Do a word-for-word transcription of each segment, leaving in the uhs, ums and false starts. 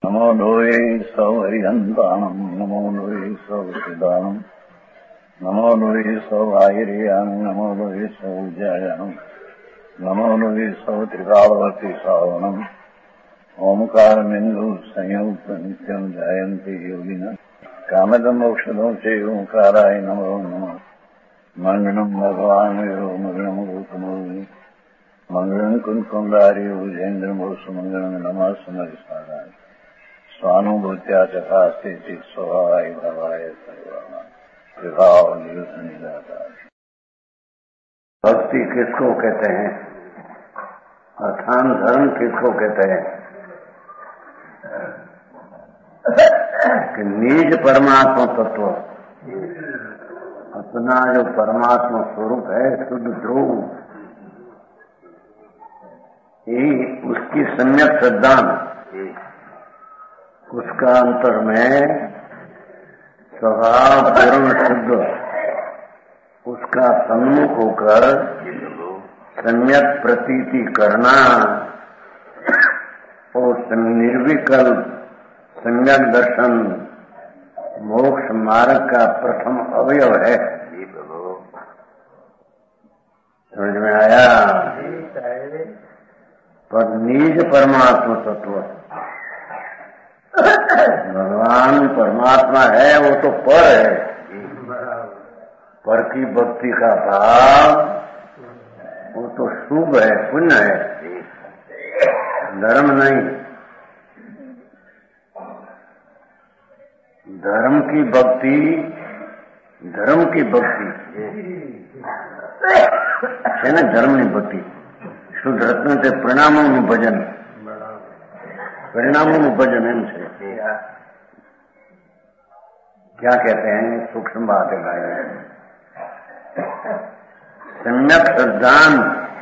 नमो लोये सौहरिहन्तानम् नमो लोये सौचिदानम् नमो लोये सौभागिर्यानम् नमो लोये सौजायानम् नमो लोये सौत्रिकालवती सावनम् ओंकारमिन्दु संयुक्त नित्यम् जयन्ति योगिनः कामदम् मोक्षदम् च ओंकाराय नमो नमः मङ्गलम् भगवान् यो मङ्गलम् रूपमोहि मङ्गलम् कुन्कुण्डारि भुजेन्द्रमोसुमङ्गलम् नमः समरिसाराय स्वानुभूत्या चकास्ते चित् स्वभावाय भवाय सर्वाणां विभाव निरुद्ध निराकार। भक्ति किसको कहते हैं? अथान धर्म किसको कहते हैं? कि निज परमात्मा तत्व, अपना जो परमात्मा स्वरूप है शुद्ध ध्रुव, यही उसकी सम्यक श्रद्धान, उसका अंतर में स्वभाव पूर्ण शुद्ध, उसका सम्मुख होकर सम्यक प्रतीति करना और निर्विकल्प सम्यक दर्शन मोक्ष मार्ग का प्रथम अवयव है। समझ में आया? पर निज परमात्मा तत्व, भगवान परमात्मा है, वो तो पर है। पर की भक्ति का भाव वो तो शुभ है, पुण्य है, धर्म नहीं। धर्म की भक्ति, धर्म की भक्ति है ना, धर्म की भक्ति शुद्ध रत्न से परिणामों में भजन, परिणामों में भजन इनसे क्या कहते हैं? सूक्ष्म बात है। सम्यक श्रद्धान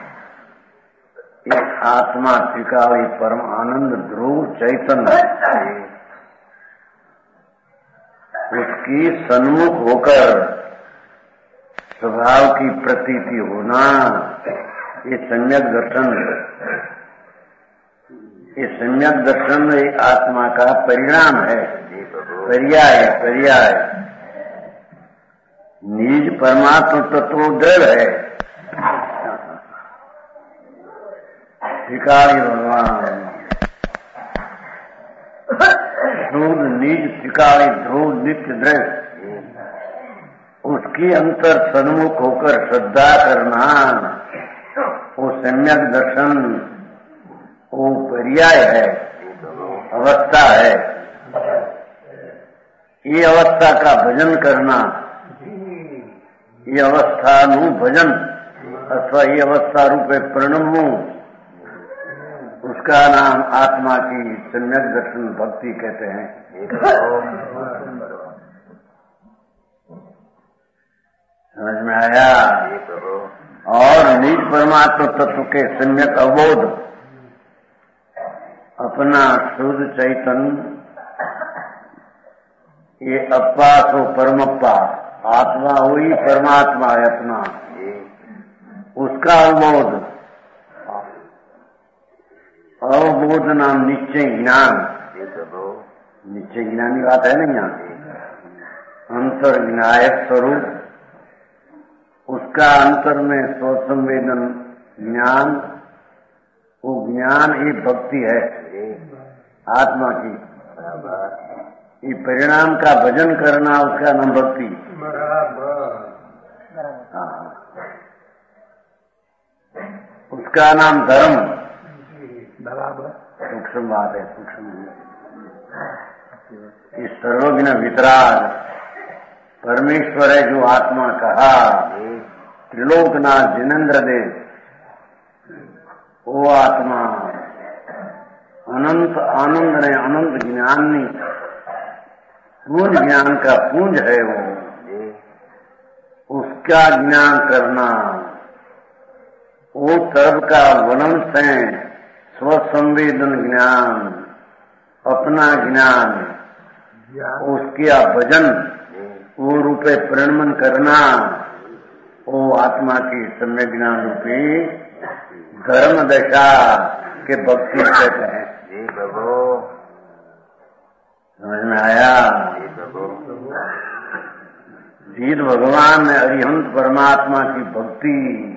एक आत्मा त्रिकाली परम आनंद ध्रुव चैतन्य, उसकी सन्मुख होकर स्वभाव की प्रतीति होना, ये सम्यक दर्शन, ये सम्यक दर्शन ये आत्मा का परिणाम है, पर्याय है, पर्याय। निज परमात्मा तत्व दृढ़ है, त्रिकाली भगवान शुद्ध निज त्रिकाली ध्रुव नित्य दृढ़, उसकी अंतर सन्मुख होकर श्रद्धा करना, वो सम्यक दर्शन, वो पर्याय है, अवस्था है। ये अवस्था का भजन करना, ये अवस्था नु भजन अथवा ये अवस्था रूपे प्रणमु, उसका नाम आत्मा की सम्यक दर्शन भक्ति कहते हैं। समझ में आया? और निज परमात्मा तत्व के सम्यक अवबोध, अपना शुद्ध चैतन्य, ये अप्पा सो परमप्पा, आत्मा वही परमात्मा है अपना, उसका अवबोध, अवबोध नाम निश्चय ज्ञान, निश्चय ज्ञान की बात है ना यहाँ, अंतर विनायक स्वरूप, उसका अंतर में स्वसंवेदन ज्ञान, वो ज्ञान ही भक्ति है आत्मा की। ये परिणाम का भजन करना, उसका नाम भक्ति। हाँ, उसका नाम धर्म। सूक्ष्म बात है, सूक्ष्म। इस सर्वज्ञ वितराग परमेश्वर है जो आत्मा कहा, त्रिलोकनाथ जिनेन्द्र देव, वो आत्मा अनंत आनंद ने अनंत ज्ञानी, पूर्ण ज्ञान का पुंज है वो, उसका ज्ञान करना, वो तरफ का वर्णन है, स्वसंवेदन ज्ञान, अपना ज्ञान, उसका भजन, वो रूपे प्रणमन करना, वो आत्मा की सम्यक ज्ञान रूपी धर्म दशा के भक्ति कहते हैं। समझ में आया? सीध भगवान अरिहंत परमात्मा की भक्ति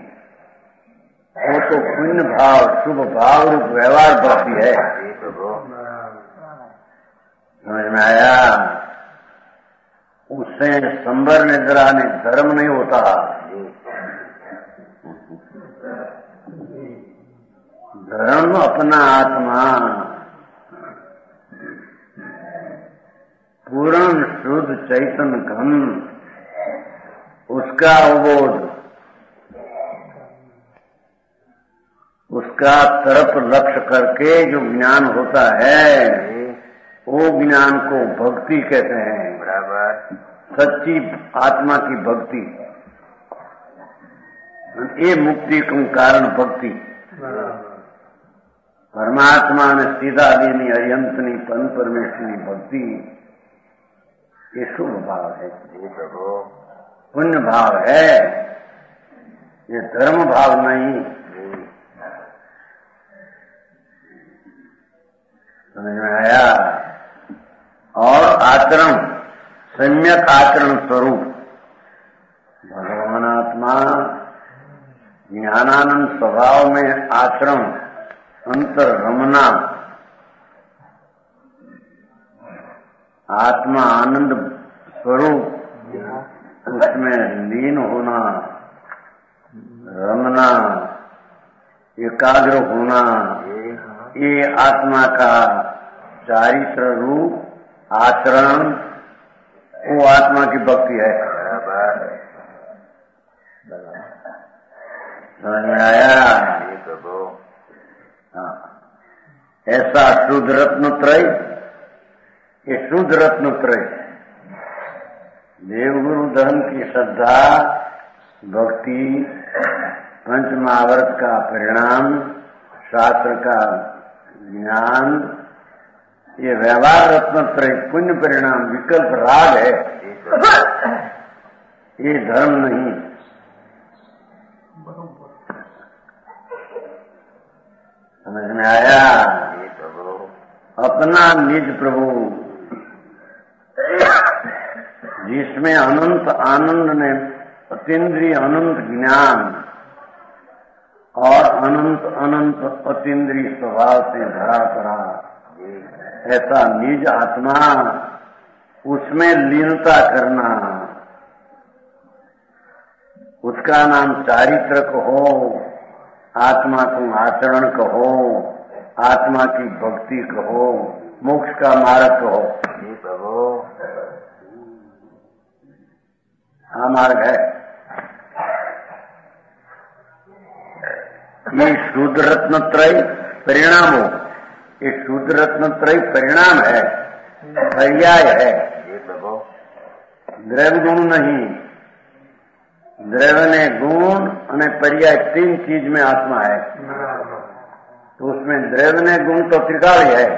वो तो पुण्य भाव शुभ भाव रूप व्यवहार भक्ति है। समझ में आया? उससे संबर निद्रा ने धर्म नहीं होता। धर्म अपना आत्मा पूर्ण शुद्ध चैतन्य घन उसका अवबोध, उसका तरफ लक्ष्य करके जो ज्ञान होता है वो ज्ञान को भक्ति कहते हैं। बराबर। सच्ची आत्मा की भक्ति, ये मुक्ति का कारण भक्ति। परमात्मा ने सीधा देनी अरिहंतनी पन परमेश्वरी भक्ति, ये शुभ भाव है, पुण्य भाव है, ये धर्म भाव नहीं। समझ में आया? और आचरण सम्यक आचरण स्वरूप भगवान आत्मा ज्ञानानंद स्वभाव में आचरण अंतर रमना, आत्मा आनंद स्वरूप उसमें लीन होना, रमना, एकाग्र होना, ये आत्मा का चारित्र रूप आचरण वो आत्मा की भक्ति है। समझ में आया? हाँ। ऐसा शुद्ध रत्न त्रय, ये शुद्ध रत्न त्रय देवगुरु धर्म की श्रद्धा भक्ति पंच महाव्रत का परिणाम शास्त्र का ज्ञान, ये व्यवहार रत्न त्रय पुण्य परिणाम विकल्प राग है, ये धर्म नहीं। समझ में आया? अपना निज प्रभु जिसमें अनंत आनंद ने अतीन्द्रिय अनंत ज्ञान और अनंत अनंत अतीन्द्रिय स्वभाव से भरा पड़ा, ऐसा निज आत्मा उसमें लीनता करना, उसका नाम चारित्र कहो, आत्मा को आचरण कहो, आत्मा की भक्ति कहो, मोक्ष का मार्ग कहो, हाँ मार्ग है। ये शुद्ध रत्न त्रय परिणाम हो, ये शुद्ध रत्न त्रय परिणाम है, पर्याय है, द्रव्य गुण नहीं। द्रव्य ने गुण અને पर्याय तीन चीज में आत्मा है, तो उसमें द्रव्य ने गुण तो त्रिकाल है।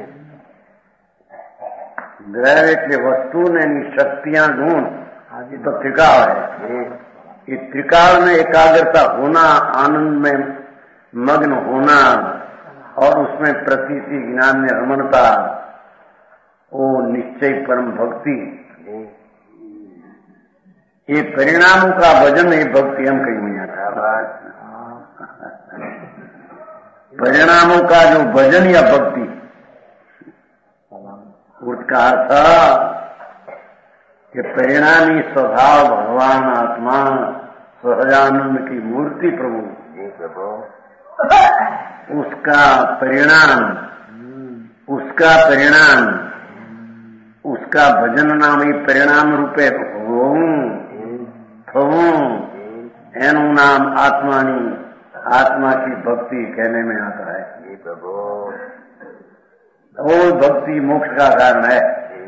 द्रव्य के वस्तु ने शक्तियां गुण तो त्रिकाल है। ये त्रिकाल में एकाग्रता होना, आनंद में मग्न होना और उसमें प्रतीति ज्ञान में रमणता, वो निश्चय परम भक्ति, ये परिणामों का भजन, ये भक्ति हम कहीं नहीं आता। परिणामों का जो भजन या भक्ति, उसका अर्थ कि परिणामी स्वभाव भगवान आत्मा सहजानंद की मूर्ति प्रभु, उसका परिणाम, उसका परिणाम, उसका भजन नाम ही परिणाम रूपे होऊं एनु नाम आत्मानी, आत्मा की भक्ति कहने में आता है। वो भक्ति मोक्ष का कारण है।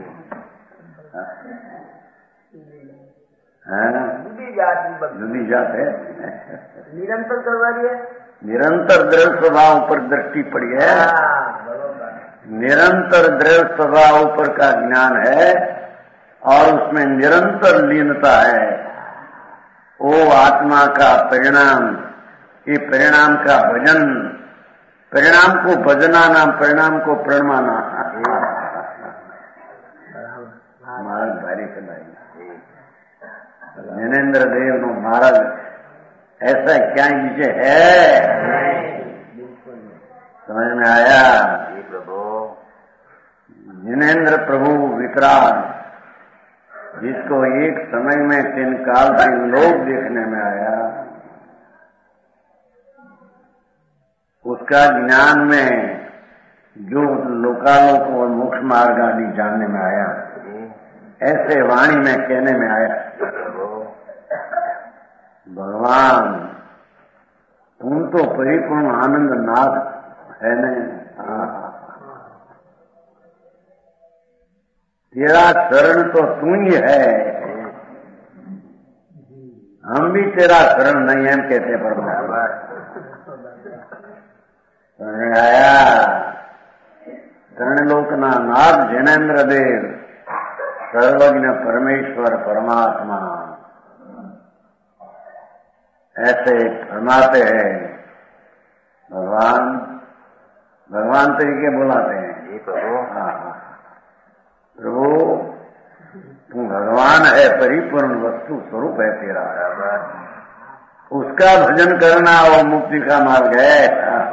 जुदी जात है, निरंतर करवा रही है, निरंतर दृढ़ स्वभाव पर दृष्टि पड़ी है, निरंतर दृढ़ स्वभाव पर का ज्ञान है और उसमें निरंतर लीनता है। वो आत्मा का परिणाम, ये परिणाम का भजन, परिणाम को भजना नाम, परिणाम को प्रणमाना, ज्ञानेन्द्र देव नो महाराज ऐसा क्या विषय है, समझ में आया? ज्ञानेन्द्र प्रभु वितराग, जिसको एक समय में तीन काल तीन लोग देखने में आया, उसका ज्ञान में जो लोकालोक और मोक्ष मार्ग आदि जानने में आया, ऐसे वाणी में कहने में आया, भगवान तुम तो परिपूर्ण आनंद नाथ है नहीं, तेरा शरण तो तू ही है, हम भी तेरा शरण नहीं है कहते परमात्मा। समझ आया? शरणलोकना नाथ ज्ञानेन्द्र देव सर्वज्ञ परमेश्वर परमात्मा ऐसे फरमाते हैं। भगवान भगवान तरीके बुलाते हैं, हाँ प्रभु तू भगवान है, परिपूर्ण वस्तु स्वरूप है तेरा, उसका भजन करना वो मुक्ति का मार्ग है,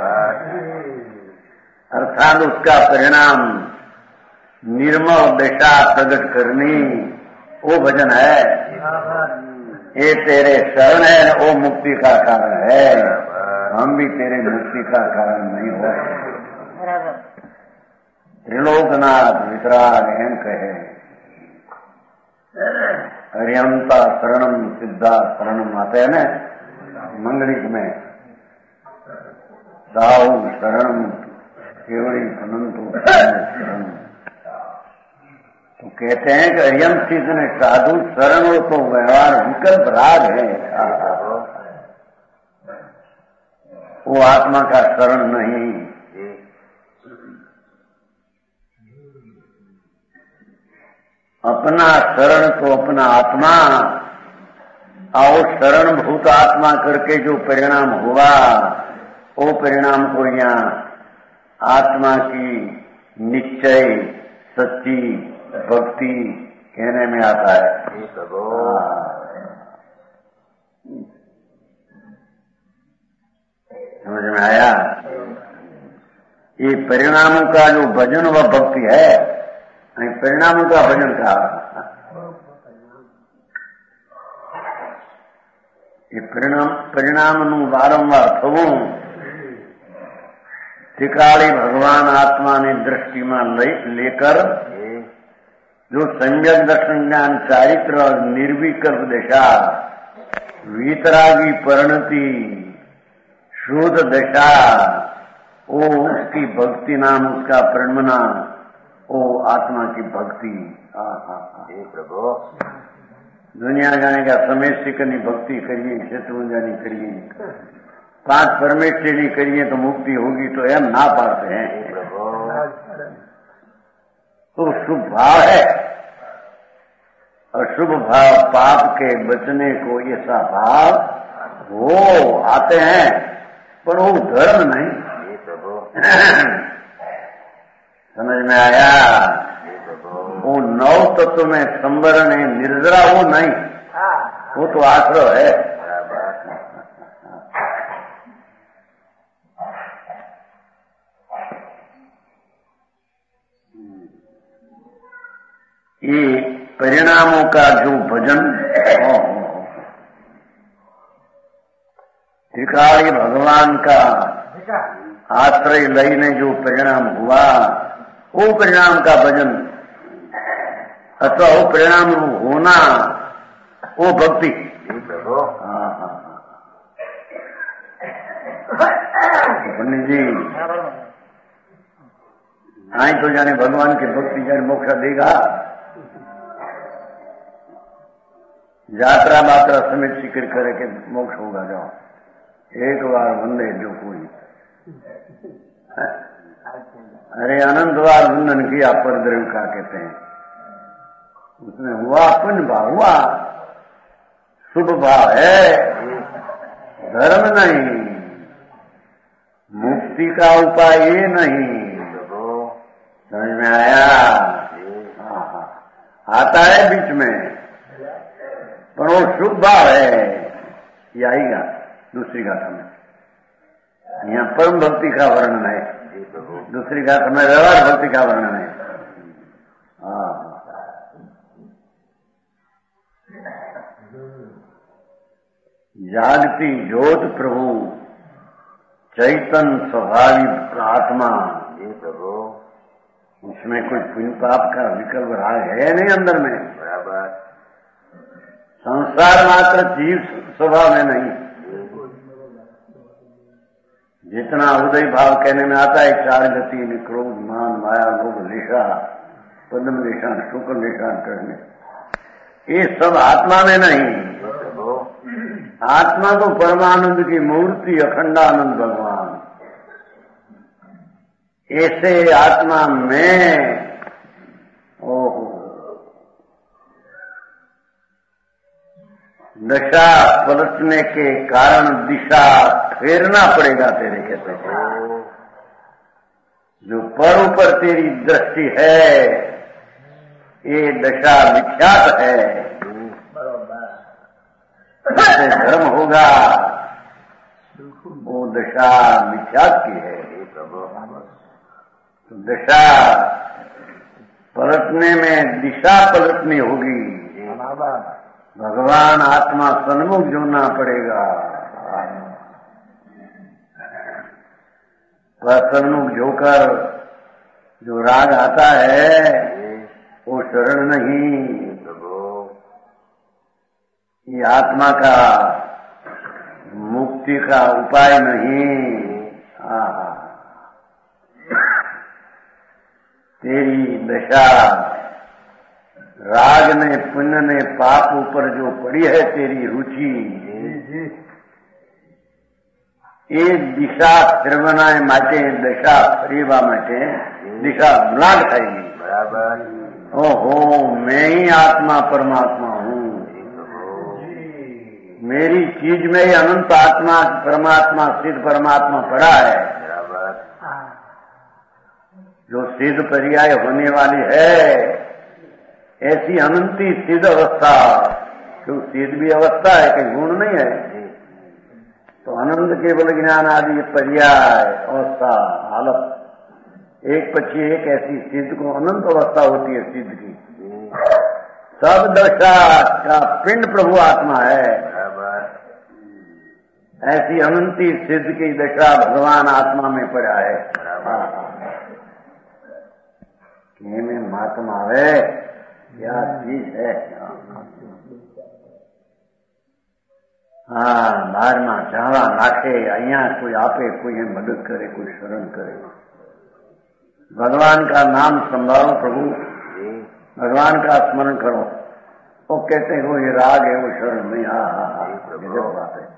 अर्थात उसका परिणाम निर्मल दशा प्रकट करनी वो भजन है। ये तेरे शरण है, वो मुक्ति का कारण है, हम भी तेरे मुक्ति का कारण नहीं हो। त्रिलोकनाथ वितराग एम कहे, अरियंता शरणम सिद्धा शरणम आते हैं न मंगलिक में, साहु शरणम केवड़ी अनंतो शरण। तो कहते हैं कि अरियम चीज ने साधु शरण हो तो व्यवहार विकल्प राग है, वो आत्मा का शरण नहीं। अपना शरण तो अपना आत्मा, और शरण भूत आत्मा करके जो परिणाम हुआ, वो परिणाम को यहाँ आत्मा की निश्चय सच्ची भक्ति कहने में आता है। समझ में आया? ये परिणामों का जो भजन व भक्ति है, परिणामों का भजन का ये परिणाम परिणाम नु वारंवार थवू त्रिकाली भगवान आत्मा ने दृष्टि में लेकर जो सम्यक दर्शन ज्ञान चारित्र और निर्विकल्प दशा, वीतरागी परिणति, शुद्ध दशा, वो उसकी भक्ति नाम उसका परिणमना, वो आत्मा की भक्ति। प्रभु दुनिया जाने का समय से करनी भक्ति करिए, शत्रु जानी करिए, पांच परमेश्वर नहीं करिए तो मुक्ति होगी, तो हम ना पाते हैं। तो शुभ भाव है, अशुभ भाव पाप के बचने को ऐसा भाव वो आते हैं, पर वो धर्म नहीं। समझ में आया? वो नौ तत्व में संवरण है, निर्जरा वो नहीं, वो तो आश्रय है। ये परिणामों का जो भजन, त्रिकाली भगवान का आश्रय लईने जो परिणाम हुआ, वो परिणाम का भजन अथवा वो परिणाम होना, वो भक्ति। हाँ हाँ पंडित जी, आई तो जाने भगवान की भक्ति जाने मोक्ष देगा, यात्रा मात्रा समेत शिकर करे के मोक्ष होगा। जाओ एक बार वंदे जो कोई, अरे अनंत बार वंदन किया पर द्रव्य का कहते हैं, उसमें हुआ पुण्य भाव, हुआ शुभ भाव है, धर्म नहीं, मुक्ति का उपाय ये नहीं। समझ में आया? आता है बीच में, पर वो शुभ भाव है, ये आएगा दूसरी गाथा में। यहाँ परम भक्ति का वर्णन है, दूसरी गाथा में व्यवहार भक्ति का वर्णन है। हाँ, जागती ज्योत प्रभु चैतन स्वाभाविक आत्मा, ये प्रभु उसमें कोई पुण्य पाप का विकल्प राग है नहीं अंदर में। बराबर संसार मात्र जीव स्वभाव में नहीं, जितना उदय भाव कहने में आता है, चार गति क्रोध मान माया लोभ लेखा पद्म लेखा शुक्ल लेखा करने, ये सब आत्मा में नहीं। आत्मा तो परमानंद की मूर्ति अखंडानंद भगवान, ऐसे आत्मा में ओहो दशा पलटने के कारण दिशा फेरना पड़ेगा तेरे, कहते हैं। जो पर ऊपर तेरी दृष्टि है, ये दशा विख्यात है, जैसे धर्म होगा वो दशा विख्यात की है। तो दशा पलटने में दिशा पलटनी होगी, भगवान आत्मा सन्मुख जोड़ना पड़ेगा। पर सन्मुख जोकर जो राग आता है वो शरण नहीं, ये आत्मा का मुक्ति का उपाय नहीं। हाँ, तेरी दशा राग ने पुण्य ने पाप ऊपर जो पड़ी है तेरी रुचि, ये दिशा फिरवनाए माटे दशा फरीवा माटे दिशा ब्लाड खाएगी। बराबर ओहो मैं ही आत्मा परमात्मा हूँ, मेरी चीज में ही अनंत आत्मा परमात्मा सिद्ध परमात्मा पड़ा है। जो सिद्ध पर्याय होने वाली है, ऐसी अनंती सिद्ध अवस्था, क्यों सिद्ध भी अवस्था है, कहीं गुण नहीं है। तो अनंत केवल ज्ञान आदि पर्याय अवस्था हालत एक पक्षी एक ऐसी सिद्ध को अनंत अवस्था होती है सिद्ध की। सब दशा का पिंड प्रभु आत्मा है, ऐसी अनंती सिद्ध की दशा भगवान आत्मा में पड़ा है। में मातम आवे क्या चीज है। हाँ बाहर में चावा नाखे, अहिया कोई आपे, कोई मदद करे, कोई शरण करे। भगवान का नाम संभालो प्रभु, भगवान का स्मरण करो। वो कहते हैं वो ये राग है, वो शरण नहीं। हाँ हाँ हाँ गजब बात है,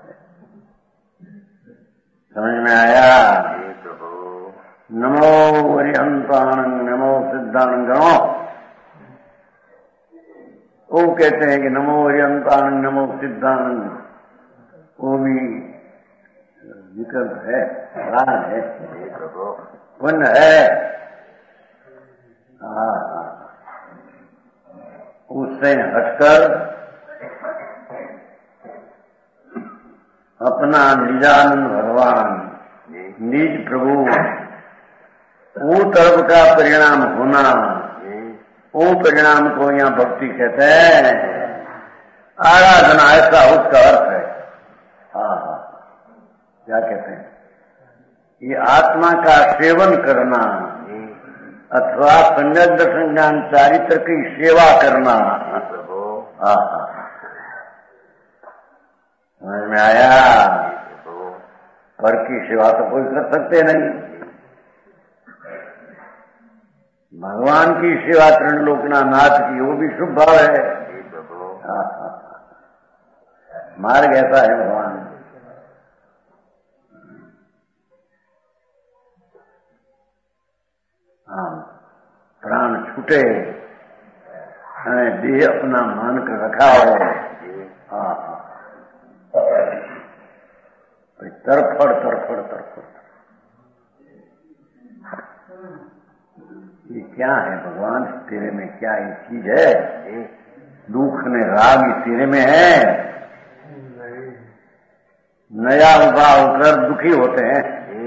समझ में आया। नमो हरिहंतानंद नमो सिद्धानंद गणो। वो कहते हैं कि नमो हरिहंतानंद नमो सिद्धानंद, वो भी विकल्प है, राग है, पुण्य है। हाँ उससे हटकर अपना निजानंद भगवान निज प्रभु वो तरफ का परिणाम होना, वो परिणाम को यहाँ भक्ति कहते हैं। आराधना ऐसा उसका अर्थ है। हाँ हाँ क्या कहते हैं, ये आत्मा का सेवन करना अथवा संगत दर्शन ज्ञान चारित्र की सेवा करना। हाँ हाँ समझ में आया। पर की सेवा तो कोई कर सकते नहीं, भगवान की सेवा त्रिलोकना नाथ की वो भी शुभ भाव है। मार्ग ऐसा है भगवान। हाँ प्राण छूटे, देह अपना मान कर रखा हो। हाँ तरफड़ तरफड़ तरफड़ ये क्या है भगवान, तेरे में क्या ये चीज है। दुख ने राग तेरे में है, नया उबा होकर दुखी होते हैं।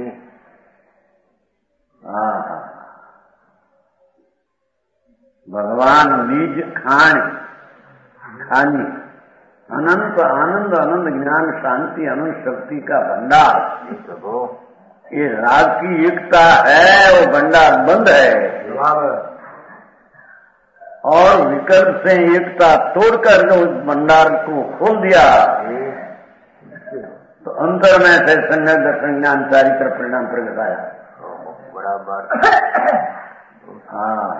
हाँ, भगवान बीज खान खानी अनंत आनंद अनंत ज्ञान शांति अनंत शक्ति का भंडार। ये राग की एकता है, वो भंडार बंद है, और विकल्प से एकता तोड़कर जो उस भंडार को खोल दिया तो अंतर में से संज्ञा दर्शन ज्ञान चारित्र परिणाम प्रकट आया। बराबर। हाँ,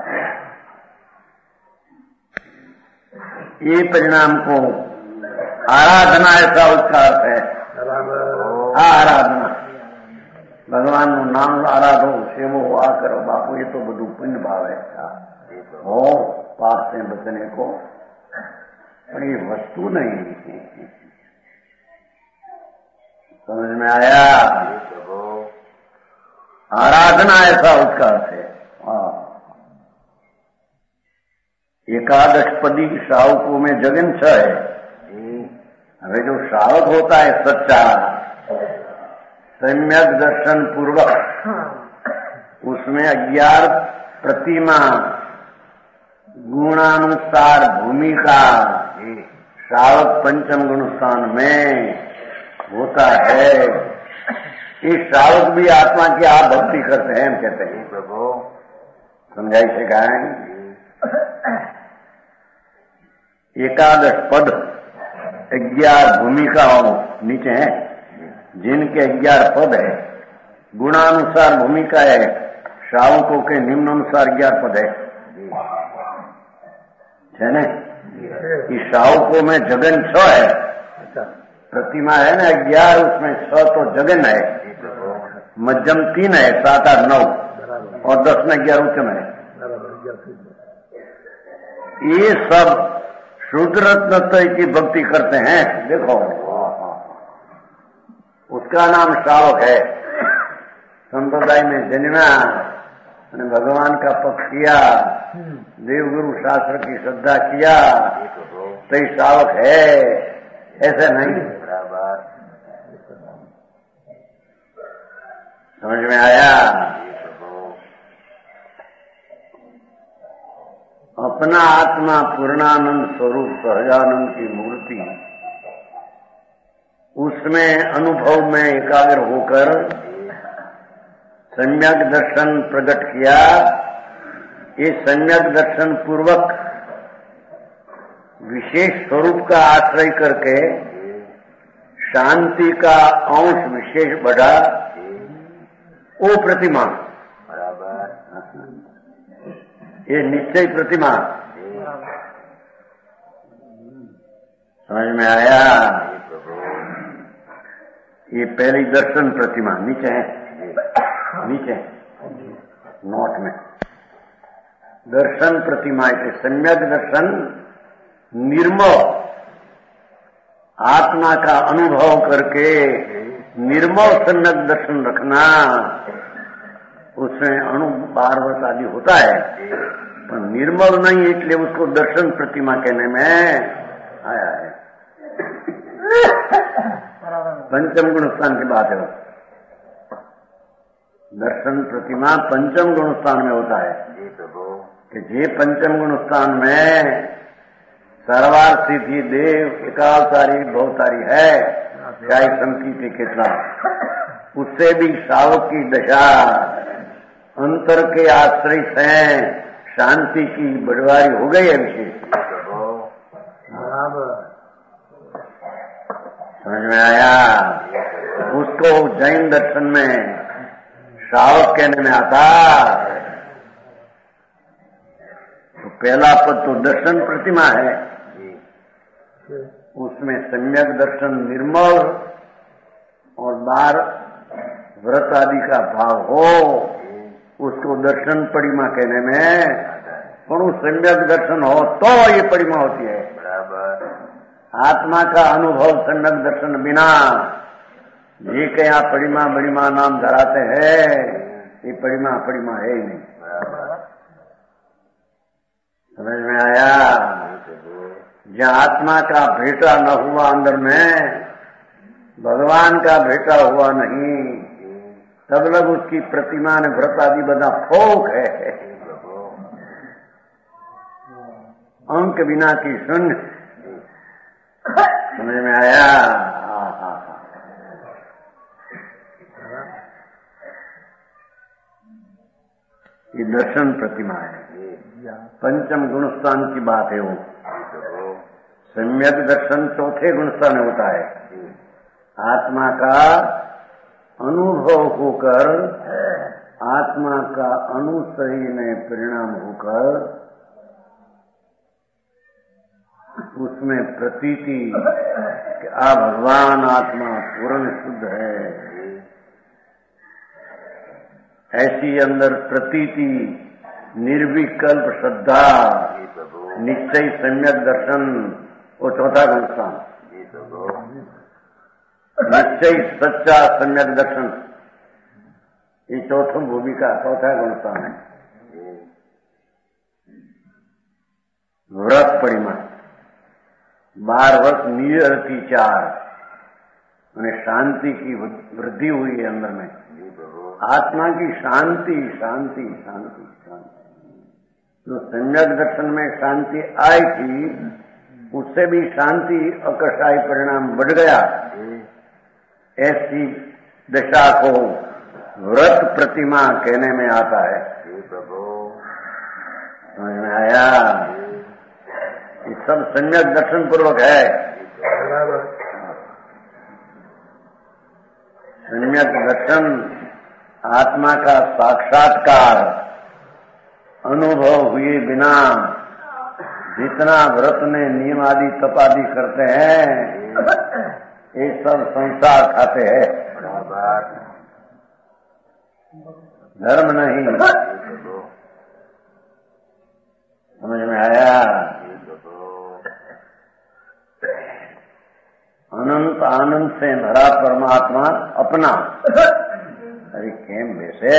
ये परिणाम को आराधना ऐसा उसका अर्थ है। आराधना भगवान નું નામ આરાધો સેવો આ કરો બાપુ, ये तो બધું પુण्य भाव है हो पाप से बचने को, पर ये वस्तु नहीं। समझ में आया? आराधना ऐसा उसका अर्थ है। एकादश पदी श्रावकों में जगन छ है। हमें जो श्रावक होता है सच्चा, सम्यक दर्शन पूर्वक, उसमें अज्ञात प्रतिमा गुणानुसार भूमिका श्रावक पंचम गुण स्थान में होता है। इस श्रावक भी आत्मा की आप भक्ति करते हैं, हम कहते हैं प्रभु समझाई सिखाएं। एकादश पद ग्यारह भूमिकाओं नीचे है, जिनके ग्यारह पद है, गुणानुसार भूमिका है, श्रावकों के निम्नानुसार ग्यारह पद है, है ना? इस श्रावकों में जगन छ है, प्रतिमा है ना ग्यारह, उसमें छ तो जगन है, मध्यम तीन है, सात आठ नौ, और दस में ग्यारह उत्तम है। ये सब शुद्ध रत्न की भक्ति करते हैं। देखो, उसका नाम श्रावक है। संप्रदाय में जन्मा, भगवान का पक्ष किया, देवगुरु शास्त्र की श्रद्धा किया, तो ये श्रावक है, ऐसा नहीं। समझ में आया? अपना आत्मा पूर्णानंद स्वरूप सहजानंद की मूर्ति, उसमें अनुभव में एकाग्र होकर सम्यक दर्शन प्रकट किया। ये सम्यक दर्शन पूर्वक विशेष स्वरूप का आश्रय करके शांति का अंश विशेष बढ़ा, वो प्रतिमा, ये निश्चय प्रतिमा। समझ में आया? ये पहली दर्शन प्रतिमा नीचे है, नीचे नोट में दर्शन प्रतिमा के सम्यक दर्शन निर्मल आत्मा का अनुभव करके निर्मल सम्यक दर्शन रखना, उसमें अणु बारवत आदि होता है, पर निर्मल नहीं, इसलिए उसको दर्शन प्रतिमा कहने में आया है। पंचम गुण स्थान की बात है, दर्शन प्रतिमा पंचम गुण स्थान में होता है कि जे पंचम गुण स्थान में सर्वार्थिति देव एकावतारी बहुतारी है, चाहे संकीर्ति कितना, उससे भी श्रावक की दशा अंतर के आश्रय से शांति की बढ़वारी हो गई है विशेष। समझ में आया? उसको जैन दर्शन में श्रावक कहने में आता। तो पहला पद तो दर्शन प्रतिमा है, उसमें सम्यक दर्शन निर्मल और बार व्रत आदि का भाव हो, उसको दर्शन परिमा कहने में, पर सम्यक दर्शन हो तो ये परिमा होती है। आत्मा का अनुभव सम्यक दर्शन बिना ये के यहाँ परिमा बड़िमा नाम धराते हैं, ये परिमा परिमा है ही नहीं। समझ में आया? जहाँ आत्मा का भेटा न हुआ अंदर में, भगवान का भेटा हुआ नहीं, तब लग उसकी प्रतिमा ने व्रत आदि बदा फोक है, अंक बिना की शून्य। समझ में आया? ये दर्शन प्रतिमा है। पंचम गुणस्थान की बात है वो। सम्यक दर्शन चौथे गुणस्थान में होता है। आत्मा का अनुभव होकर, आत्मा का अनुसरी में परिणाम होकर उसमें प्रतीति कि आ भगवान आत्मा पूर्ण शुद्ध है, ऐसी अंदर प्रतीति, निर्विकल्प श्रद्धा, निश्चय सम्यक दर्शन, वो चौथा गुणस्थान। निश्चय सच्चा सम्यक दर्शन, ये चौथम भूमिका चौथा गुणस्थान है। व्रत परिमाण बार वर्ष निरति चार, मैंने शांति की वृद्धि हुई है अंदर में। आत्मा की शांति शांति शांति शांति, जो सम्यक दर्शन में शांति आई थी, उससे भी शांति अकषाई परिणाम बढ़ गया। ऐसी दशा को व्रत प्रतिमा कहने में आता है। समझ में आया? ये सब सम्यक दर्शन पूर्वक है। सम्यक दर्शन आत्मा का साक्षात्कार अनुभव हुए बिना जितना व्रत में नियम आदि तप आदि करते हैं, ये सब संसार खाते हैं, धर्म नहीं। समझ में आया? अनंत आनंद से भरा परमात्मा अपना। अरे केम वैसे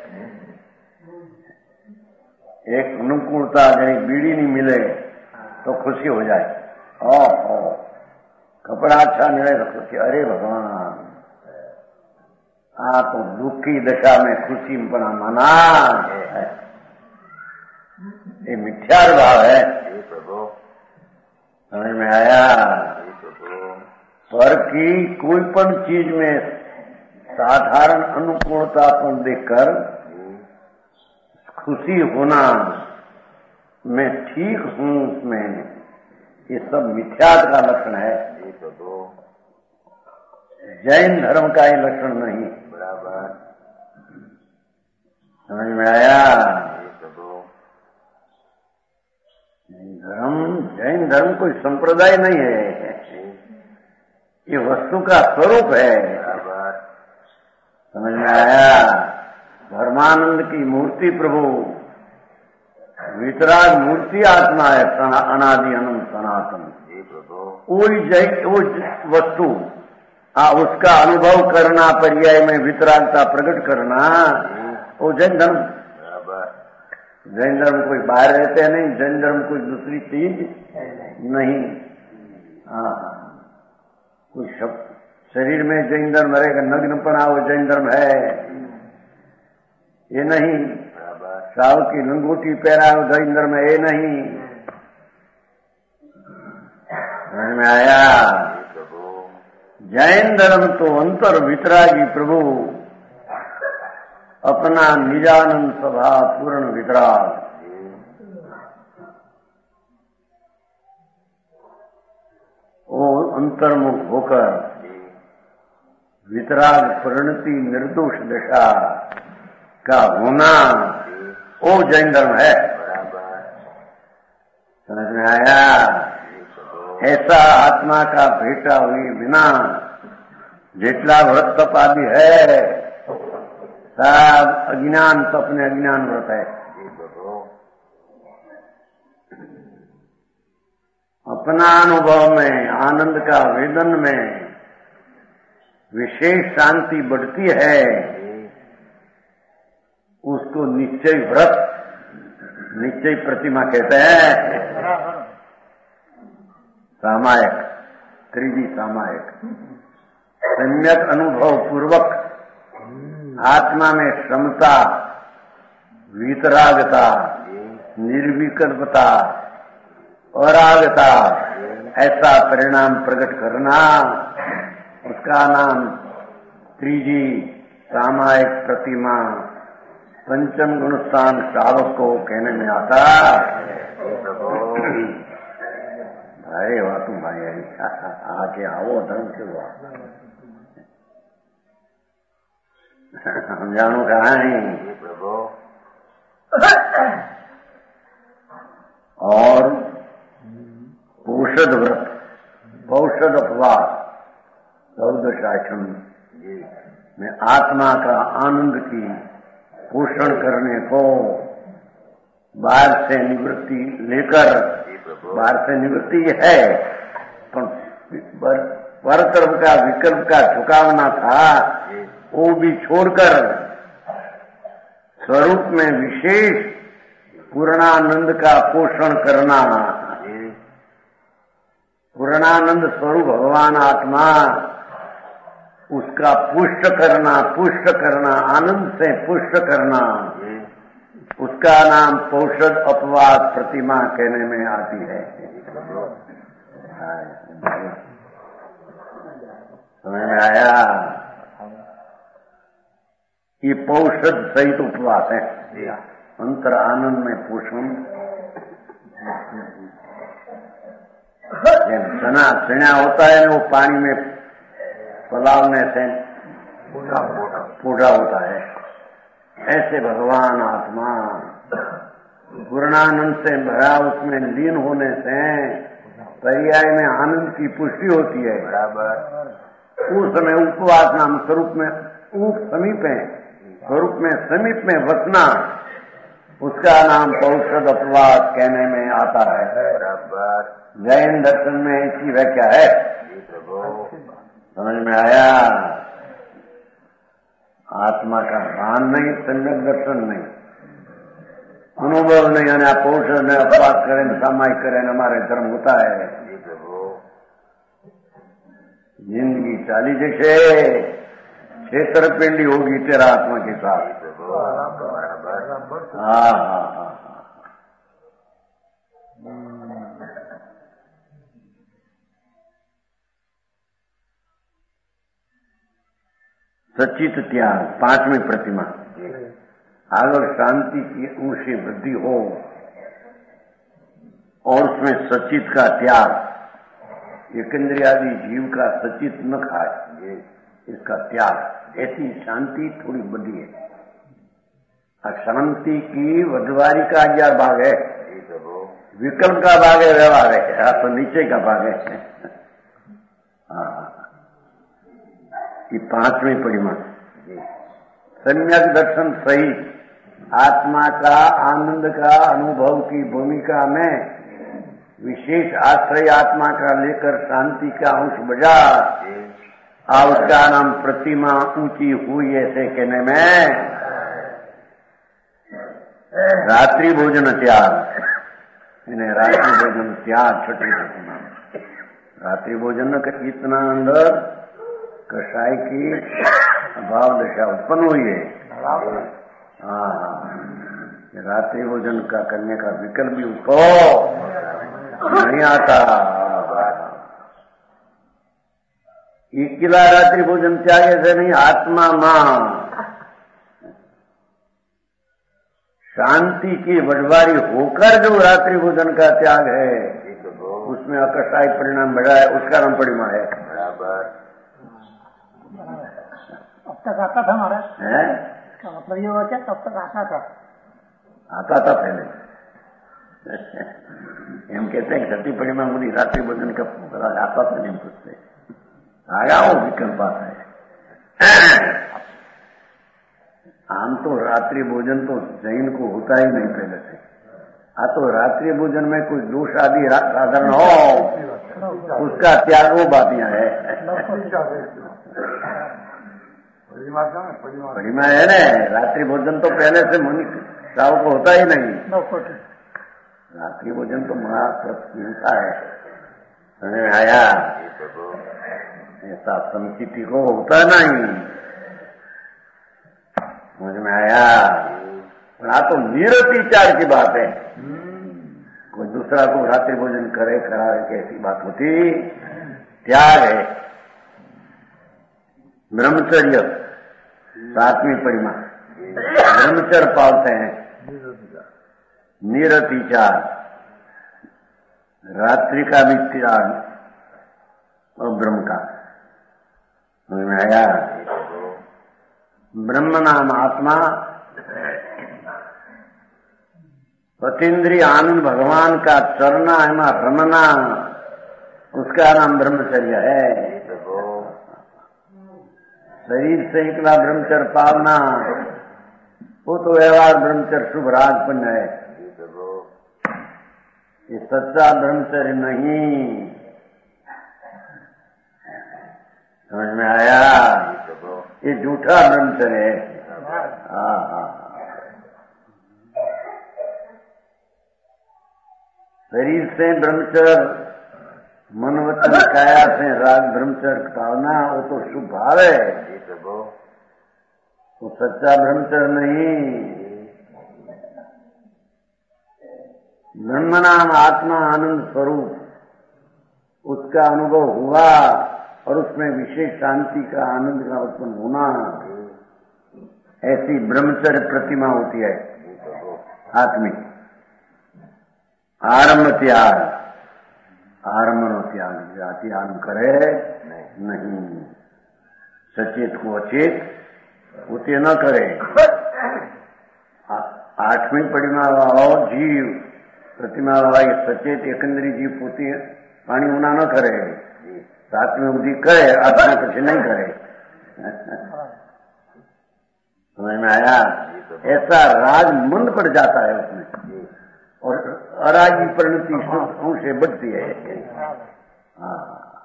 एक अनुकूलता, अगर बीड़ी नहीं मिले तो खुशी हो जाए, ओ, ओ कपड़ा अच्छा मिले तो खुशी, अरे भगवान आप तो दुखी दशा में खुशी पड़ा माना, ये मिथ्या भाव है। समझ में आया? स्वर की कोई पण चीज में साधारण अनुकूलतापन देखकर खुशी होना, मैं ठीक हूं उसमें, ये सब मिथ्यात्व का लक्षण है। जैन धर्म का ये लक्षण नहीं। बराबर समझ में आया? जैन धर्म जैन धर्म कोई संप्रदाय नहीं है, ये वस्तु का स्वरूप है। समझ में आया? धर्मानंद की मूर्ति प्रभु, वितराग मूर्ति आत्मा है, अनादि अनंत सनातन। वही जय वो वस्तु, आ, उसका अनुभव करना, पर्याय में वितरागता प्रकट करना, वो जैन धर्म। जैन धर्म कोई बाहर रहते नहीं, जैन धर्म कोई दूसरी चीज नहीं। हाँ, कोई शब्द शरीर में जैन धर्म रहेगा, नग्नपना वो जैन धर्म है, ये नहीं। साव की लंगोटी पहरा हो जैन धर्म है, ये नहीं। समझ में आया? जैन धर्म तो अंतर वितरागी प्रभु, अपना निजानंद स्वभाव पूर्ण वितराग। वो अंतर्मुख होकर वितराग परिणति निर्दोष दशा का होना, वो जैन धर्म है। समझ में आया? ऐसा आत्मा का भेटा हुई बिना जितना व्रत तप आदि है, सब अज्ञान तो अपने अज्ञान व्रत है। अपना अनुभव में, आनंद का वेदन में विशेष शांति बढ़ती है, उसको निश्चय व्रत, निश्चय प्रतिमा कहते हैं। सामायक, त्रिजी सामायक। सम्यक अनुभव पूर्वक आत्मा में समता, वीतरागता, निर्विकल्पता, अरागता ऐसा परिणाम प्रकट करना, उसका नाम त्रिजी सामायिक प्रतिमा पंचम गुणस्थान श्रावक को कहने में आता। भाई वाह तुम भाई आके आओ ढंग से हुआ हम जानू कहा नहीं प्रभु। और पौषध व्रत, पौषध अपवाद चौदह शासन में आत्मा का आनंद की पोषण करने को बाहर से निवृत्ति लेकर, बाहर से निवृत्ति है पर परतर्फ का विकल्प का झुकावना था, वो भी छोड़कर स्वरूप में विशेष पूर्णानंद का पोषण करना। पूर्णानंद स्वरूप भगवान आत्मा, उसका पुष्ट करना, पुष्ट करना, आनंद से पुष्ट करना, उसका नाम पौषध अपवाद प्रतिमा कहने में आती है। समझ में आया? ये पौषध सहित उपवास है, अंतर आनंद में पोषण। चना चना होता है वो पानी में पलावने से पूरा होता है, ऐसे भगवान आत्मा पूर्णानंद से भरा, उसमें लीन होने से पर्याय में आनंद की पुष्टि होती है। बराबर उस समय उपवास नाम स्वरूप में उप समीप है, स्वरूप में समीप में वसना, उसका नाम पौषध अपवाद कहने में आता है। बराबर जैन दर्शन में इसकी व्याख्या है। समझ में आया? आत्मा का भान नहीं, सम्यक दर्शन नहीं, अनुभव नहीं, यानी आप पौषध में अपवाद करें, सामायिक करें, हमारे धर्म होता है। जिंदगी चाली जैसे छेतरपिंडी होगी तेरा आत्मा के साथ। हाँ हाँ हाँ सचित त्याग, पांचवी प्रतिमा। अगर शांति की ऊंची वृद्धि हो और उसमें सचित का त्याग, एकंद्रियादि जीव का सचित न खाए, इसका त्याग, ऐसी शांति थोड़ी बड़ी है। अशांति की वधवारी का ग्यारह भाग है, विकल्प का भाग है, व्यवहार है, तो नीचे का भाग है। हाँ, ये पांचवी परिमा सम्यक दर्शन सहित आत्मा का आनंद का अनुभव की भूमिका में विशेष आश्रय आत्मा का लेकर शांति का अंश बजा, और उसका नाम प्रतिमा ऊंची हुई ऐसे कहने में रात्रि भोजन त्याग, इन्हें रात्रि भोजन त्याग छठी प्रतिमा। रात्रि भोजन का इतना अंदर कषाय की भाव दशा उत्पन्न हुई है। हाँ हाँ, रात्रि भोजन का करने का विकल्प भी उसको नहीं आता। इकिला रात्रि भोजन त्याग से नहीं, आत्मा मां शांति की वडवारी होकर जो रात्रि भोजन का त्याग है, उसमें अकषाय परिणाम बढ़ा है, उसका नाम परिमा है। बराबर अब तक आता था हमारा है, इसका मतलब ये हुआ क्या? तब तक आता था, आता था पहले। हम कहते हैं छठी परिमा मुझे रात्रि भोजन का आता था, नहीं पूछते आया वो विकल्प आता है। आम तो रात्रि भोजन तो जैन को होता ही नहीं पहले से। हाँ, तो रात्रि भोजन में कुछ दोष आदि साधन हो, उसका त्याग वो बातियां है। परिमा है ना, रात्रि भोजन तो पहले से मनुष्य साव को होता ही नहीं। रात्रि भोजन तो महाप्रतिष्ठा है, समझ में आया? ऐसा संचिति को होता नहीं, समझ में आया? आ तो निरतिचार की बात है। कोई दूसरा को रात्रि भोजन करे कराए कैसी बात होती? त्याग है, ब्रह्मचर्य सातवीं परिमा ब्रह्मचर्य पालते हैं। निरतिचार, रात्रि का भी त्याग और ब्रह्म का। समझ में आया? ब्रह्म नाम आत्मा, पतीन्द्रिय आनंद भगवान का चरना है ना, रमना, उसका नाम ब्रह्मचर्य है। शरीर से निकला ब्रह्मचर्य पालना, वो तो व्यवहार ब्रह्मचर्य शुभ राजपन है। ये सच्चा ब्रह्मचर्य नहीं। समझ में आया? ये झूठा ब्रह्मचर्य है। हाँ हाँ, शरीर से ब्रह्मचर्य, मन वचन काया से राग ब्रह्मचर्य पालना, वो तो शुभ भाव है, वो सच्चा ब्रह्मचर्य नहीं। ब्रह्म नाम आत्मा आनंद स्वरूप, उसका अनुभव हुआ और उसमें विशेष शांति का आनंद का उत्पन्न होना, ऐसी ब्रह्मचर्य प्रतिमा होती है आत्मिक। आरंभ त्याग, आरंभनो त्याग, जाति आरंभ करे नहीं, सचेत को अचेत उसे न करे। आठवीं परिमा वाला जीव प्रतिमा वाला ये सचेत एकंदरी जीव पोती पानी होना न करे, सातवें उदी करे, आत्मा कुछ नहीं करे। समझ में आया? ऐसा राज मंद पड़ जाता है उसमें, और अरागी परिणति से बढ़ती है। हाँ,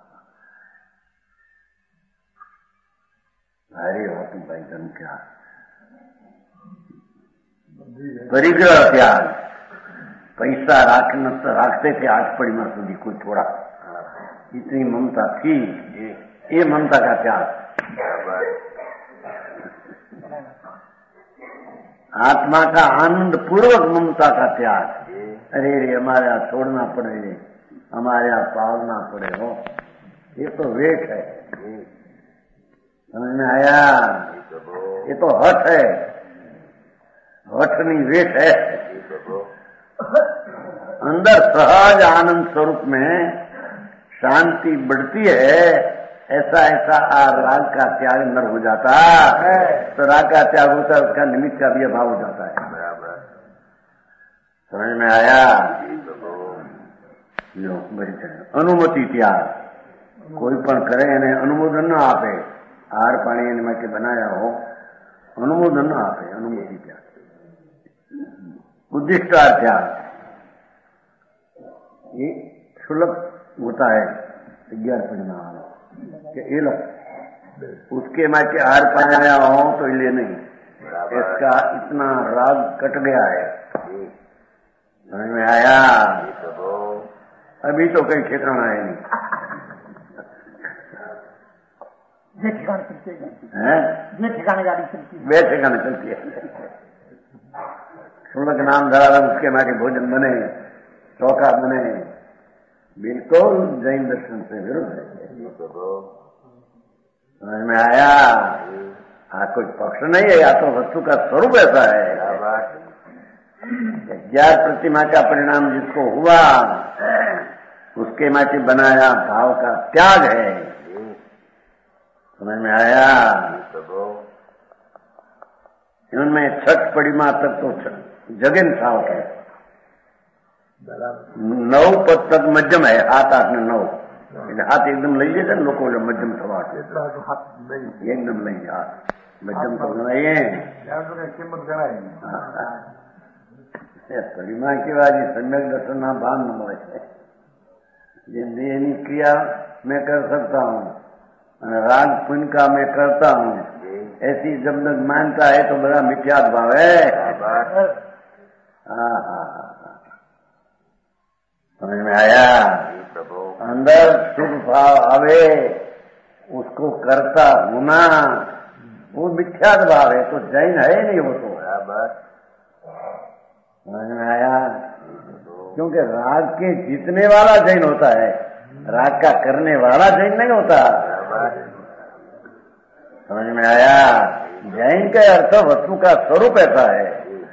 अरे हो तुम भाई धन क्या परिग्रह त्याग, पैसा राखना राखते थे आठ परिमा सुधी कोई थोड़ा, इतनी ममता थी, ये ममता का त्याग। आत्मा का आनंद पूर्वक ममता का त्याग। अरे रे हमारे यहाँ छोड़ना पड़े, हमारे यहाँ पालना पड़े हो, ये तो वेट है। समझ में आया? ये तो हठ है, हठ नहीं वेट है। अंदर सहज आनंद स्वरूप में शांति बढ़ती है। ऐसा ऐसा राग का त्याग नर हो जाता है, तो राग का त्याग होता है, उसका निमित्त का भी अभाव हो जाता है। समझ में आया? लो बड़ी अनुमति त्याग, कोई पण करे એને अनुमोदन न आपे, आहार पाणी એને માટે બનાયા हो, अनुमोदन न आपे, अनुमति त्याग। उद्दिष्टार त्याग, ये शुल्क होता है ग्यारह परिमा वाला कि ये लो, उसके माचे आहार पाया हो तो ले नहीं, इसका इतना राग कट गया है। समझ में आया? अभी तो कहीं ठिकाना है नहीं। ये ठिकाने चलती है, ये ठिकाने गाड़ी चलती है, वे ठिकाने चलती है। शुल्क नाम धरा, उसके माचे भोजन बने, चौका बने, बिल्कुल जैन दर्शन से विरुद्ध है। समझ में आया? हाँ, कोई पक्ष नहीं है, या तो वस्तु का स्वरूप ऐसा है। ज्ञान प्रतिमा का परिणाम जिसको हुआ, उसके माटे बनाया भाव का त्याग है। समझ में आया? इनमें छठ परिमा तक तो जगन भाव है, नौ पद तक मध्यम है, हाथ आठ में नौ, हाथ एकदम लई જાય ને લોકો મધ્યમ થવા એકદમ લઈ જાય હાથ મધ્યમ તો ગણાય કિંમત ગણાય પરિમા કેવા છે સમ્યક દર્શનના ભાન ન મળે છે। જે દેહની क्रिया मैं कर सकता हूँ, राग पुण्य का मैं करता हूँ, ऐसी जब तक मानता है तो बड़ा मिथ्या भाव है। हाँ हाँ, समझ में आया? अंदर भावे उसको करता होना वो मिथ्यात भाव है, तो जैन है नहीं वो तो। समझ में आया? क्योंकि राग के जीतने वाला जैन होता है, राग का करने वाला जैन नहीं होता। समझ में आया? जैन का अर्थ वस्तु का स्वरूप ऐसा है।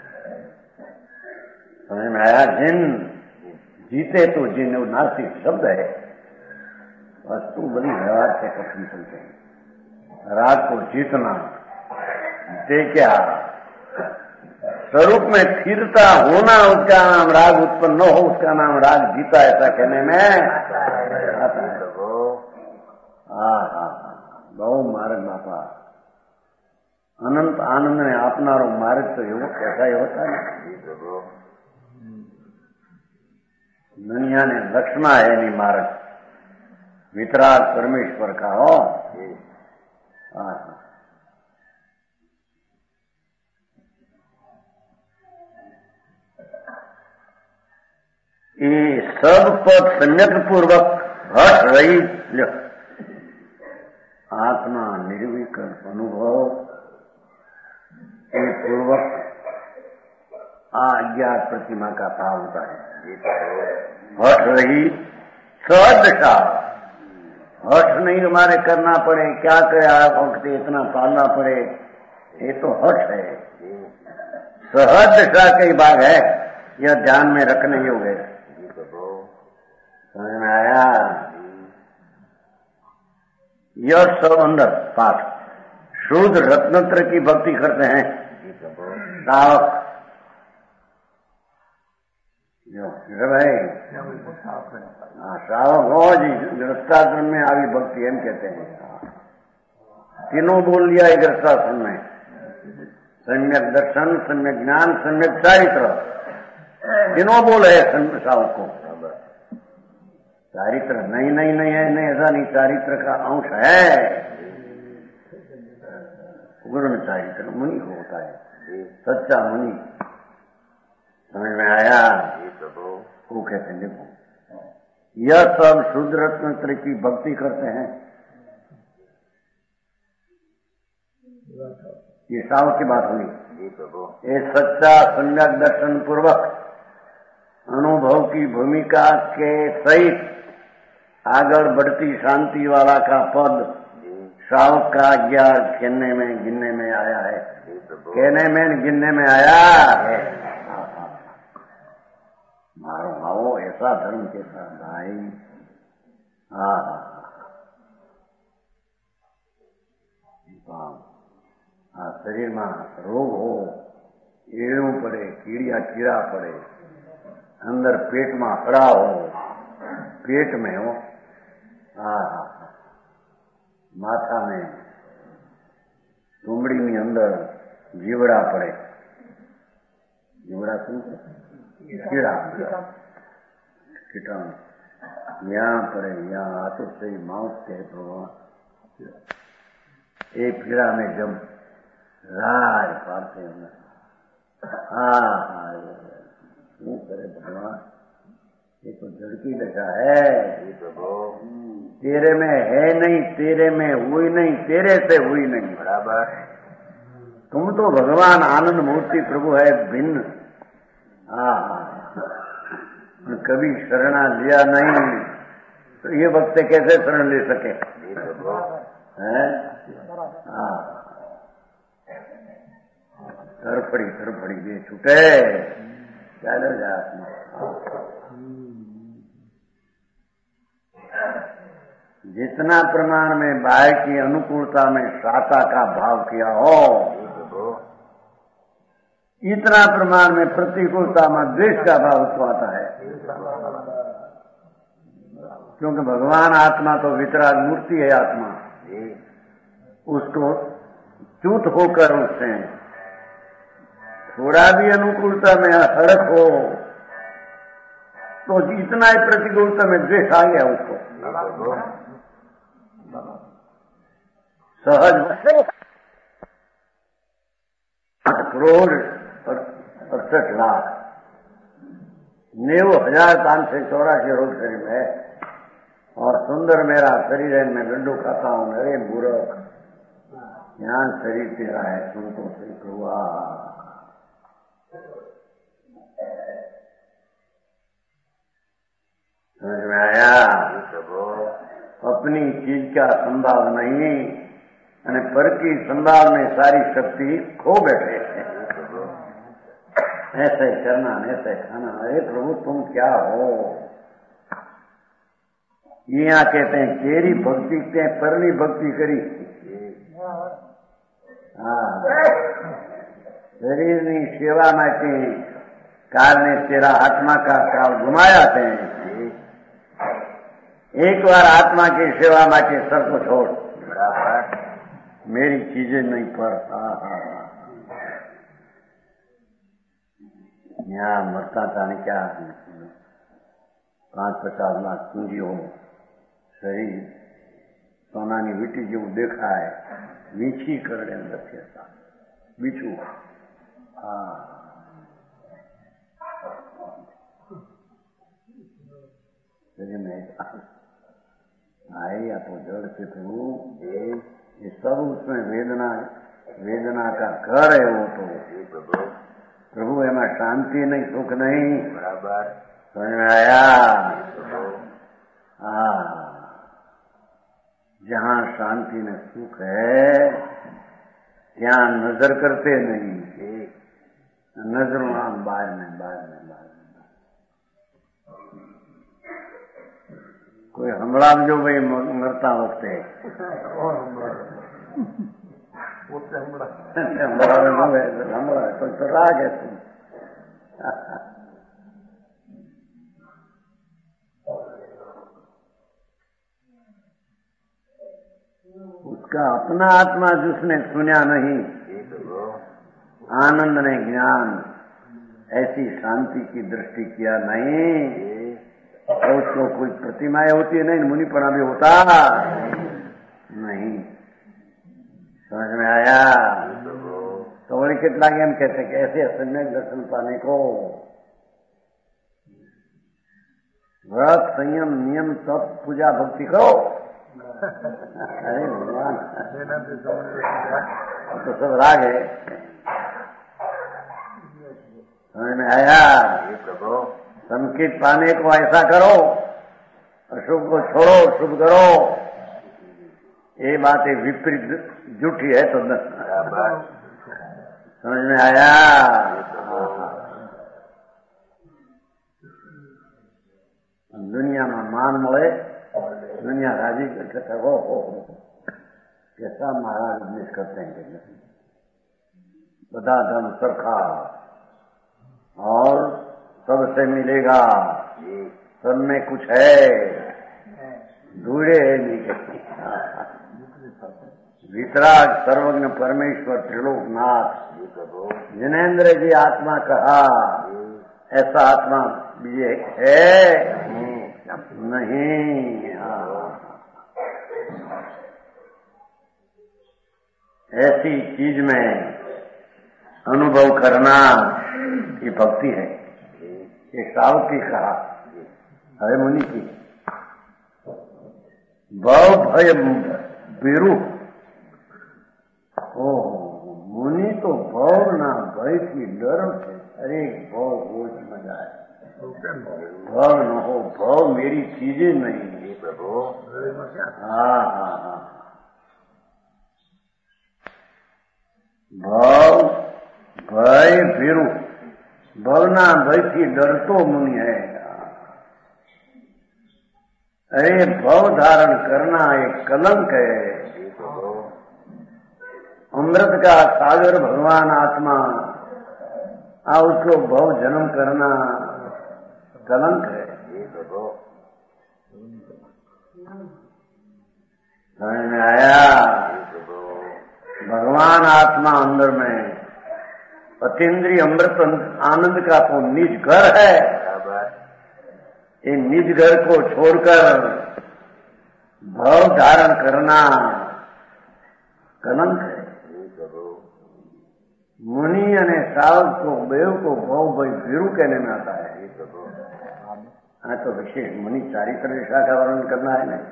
समझ में आया? जिन जीते तो जिन नास्तिक शब्द है, वस्तु बड़ी व्यवहार से कठिन चलते हैं। राग को जीतना दे क्या स्वरूप में स्थिरता होना, उसका नाम राग उत्पन्न न हो, उसका नाम राग जीता, ऐसा कहने में आता है। हाँ हाँ बहु मार्ग बापा अनंत आनंद ने आपनारो मार्ग तो एवो कैसा ही होता है। दुनिया ने लक्ष्मा है नहीं मार्ग वितराग परमेश्वर का हो। हाँ ये सब पद सम्यक पूर्वक हट रही आत्मा निर्विकल्प अनुभव के पूर्वक अज्ञात प्रतिमा का भाव होता है। हट रही सहज दशा, हट नहीं हमारे करना पड़े, क्या करे वक्त इतना पालना पड़े, ये तो हट है। सहज दशा कई भाग है, यह ध्यान में रखने योग्य है। समझ में आया? यह सब अंदर पाठ शुद्ध रत्नत्र की भक्ति करते हैं श्रावक। भाई श्रावक हो जी, गृहस्थाश्रम में आवी भक्ति एम कहते हैं। तीनों बोल लिया है गृहस्थाश्रम में, सम्यक दर्शन, सम्यक ज्ञान, सम्यक चारित्र, तीनों बोल है श्रावक को। चारित्र नहीं नहीं नहीं है, नहीं ऐसा नहीं, चारित्र का अंश है। गुरु चारित्र मुनि होता है, सच्चा मुनि। समझ में आया? वो कहते हैं देखो यह सब शुद्ध रत्नत्र की भक्ति करते हैं। ये साव की बात हुई। ये सच्चा सम्यक दर्शन पूर्वक अनुभव की भूमिका के सहित आगर बढ़ती शांति वाला का पद श्रावक का ज्ञान कहने में गिनने में आया है। कहने में गिनने में आया है। मारो आओ ऐसा धर्म के साथ भाई। हाँ हाँ शरीर में रोग हो, एड़ू पड़े, कीड़िया कीड़ा पड़े, अंदर पेट में हड़ा हो, पेट में हो, हाँ हाँ माथा में तुमड़ी में अंदर जीवड़ा पड़े, जीवड़ा सुनते कीड़ा कीटाणु यहाँ पड़े, यहाँ हाथों से माउथ के तो एक पीड़ा में जब राज पाते हैं। हाँ हाँ वो करे भगवान, ये तो जड़ की दशा है। तेरे में है नहीं, तेरे में हुई नहीं, तेरे से हुई नहीं। बराबर तुम तो भगवान आनंद मूर्ति प्रभु है भिन्न। हाँ कभी शरणा लिया नहीं तो ये वक्त कैसे शरण ले सके? हैं? हाँ तरफड़ी तरफड़ी ये छूटे चलो जा। जितना प्रमाण में बाह्य की अनुकूलता में साता का भाव किया हो, इतना प्रमाण में प्रतिकूलता में द्वेष का भाव उसको आता है। क्योंकि भगवान आत्मा तो वितराग मूर्ति है। आत्मा उसको च्युत होकर उससे थोड़ा भी अनुकूलता में हड़क हो तो इतना ही प्रतिकूलता में द्वेष आ गया उसको। सहज आठ करोड़ अड़सठ लाख नेव हजार पांच सौ चौरासी रोग शरीर है। और सुंदर मेरा शरीर है, मैं लड्डू खाता हूँ। अरे मूर्ख, यहाँ शरीर तेरा है, सुन तो सही हुआ। समझ में आया? अपनी चीज का संभाव नहीं અને पर की संभाव में सारी शक्ति खो बैठे हैं। ऐसे करना, ऐसे खाना। अरे प्रभु तुम क्या हो? ये यहाँ कहते हैं केरी भक्ति के परनी भक्ति करी। हाँ, शरीर ની સેવા માટે કારણે तेरा आत्मा का काल घुमाया थे। एक बार आत्मा की सेवा માટે सब को छोड़, मेरी चीजें नहीं पड़ता। यहाँ मरता था नहीं क्या? पांच पचास लाख पूंजी हो, शरीर सोनानी वीटी जेવું દેખાય, વીછી કરડે અંદર કહેતા બીછું। હા, आई आपको जड़ से प्रभु, ये सब उसमें वेदना, वेदना का घर है वो तो। प्रभु एમાં शांति नहीं, सुख नहीं। बराबर समझ में आया? हाँ, जहाँ शांति में सुख है ત્યાં नजर करते नहीं, नजरों आम बाहर में बाहर में बाहर में। कोई हमला जो भाई मरता वक्त है हमला तो, तो राग है तुम। उसका अपना आत्मा जिसने सुना नहीं, आनंद ने ज्ञान ऐसी शांति की दृष्टि किया नहीं, तो उसको कोई प्रतिमाएं होती है नहीं, मुनिपना भी होता नहीं। समझ में आया? तो वही कितना ज्ञान कहते कि ऐसे सम्यक दर्शन पाने को व्रत, संयम, नियम, तप, पूजा, भक्ति करो। अरे भगवान, तो सब राग है। समझ में आया? संकेत पाने को ऐसा करो, अशुभ को छोड़ो, शुभ करो। ये बात एक विपरीत झूठी है तो समझ में आया? दुनिया में मान મળે, दुनिया राजी करके हो हो कैसा महाराज बिजनेस करते हैं, बता धन सरखा और सबसे मिलेगा, सब में कुछ है, ढूंढे नहीं। वितराग सर्वज्ञ परमेश्वर त्रिलोकनाथ जिनेन्द्र जी आत्मा कहा, ऐसा आत्मा भी है नहीं। ऐसी चीज में अनुभव करना ये भक्ति है। एक सावकी कहा, अरे मुनि की भव भय बीरू। ओ मुनि तो भव ना भय की डर है। अरे भव रोज मजा है, भव न हो, भव मेरी चीजें नहीं प्रभु। हाँ हाँ हाँ, भव भय बीरू, भवना भय की डर तो मुनि है। अरे भव धारण करना एक कलंक है। अमृत का सागर भगवान आत्मा, आ उसको भव जन्म करना कलंक है। समझ में आया? भगवान आत्मा अंदर में अतीन्द्रिय अमृत आनंद का तो निज घर है। इन निज घर को छोड़कर भव धारण करना कलंक है। मुनि અને सावक को बेव को भव भय भीरू कहने में आता है। हाँ तो विशेष मुनि चारित्र दिशा का वर्णन करना है ना।